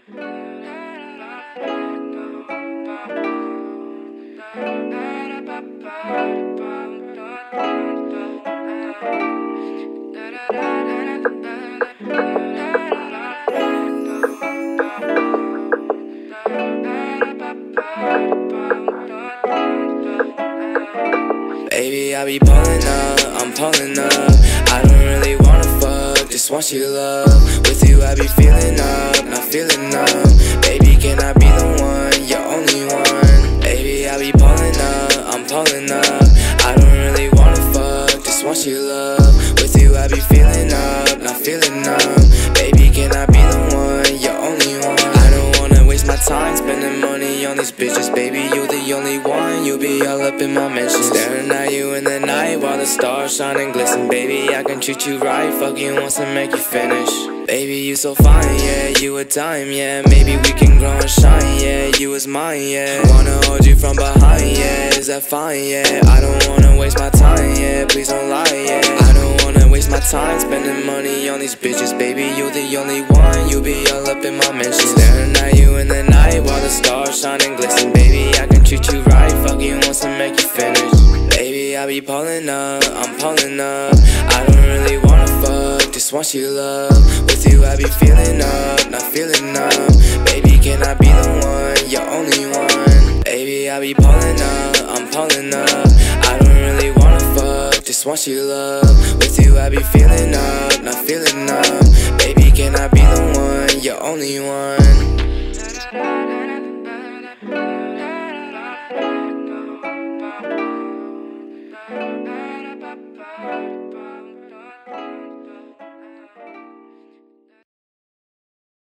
Baby, I be pulling up, I'm pulling up. I don't really wanna fuck, just want your love. With you I be feeling up, not feeling numb. Baby, can I be the one, you're only one. Baby, I be pulling up, I'm pulling up. I don't really wanna fuck, just want your love. With you I be feeling up, not feeling numb. Baby, can I be the one, you're only one. I don't wanna waste my time spending money on these bitches. Baby, you the only one, you be all up in my mentions. Staring at you in the night while the stars shine and glisten. Baby, I can treat you right, fuck you once and make you finish. Baby, you so fine, yeah, you a dime, yeah. Maybe we can grow and shine, yeah, you is mine, yeah. Wanna hold you from behind, yeah, is that fine, yeah. I don't wanna waste my time, yeah, please don't lie, yeah. I don't wanna waste my time spending money on these bitches. Baby, you the only one, you be all up in my mentions. Staring at you in the night while the stars shine and glisten. Baby, I can treat you right, fuck you once and make you finish. Baby, I be pulling up, I'm pulling up. I don't really wanna fuck, just want your love. With you I be feeling up, not feeling numb. Baby, can I be the one, you're only one. Baby, I be pulling up, I'm pulling up. I don't really wanna fuck, just want your love. With you I be feeling up, not feeling numb. Baby, can I be the one, you're only one.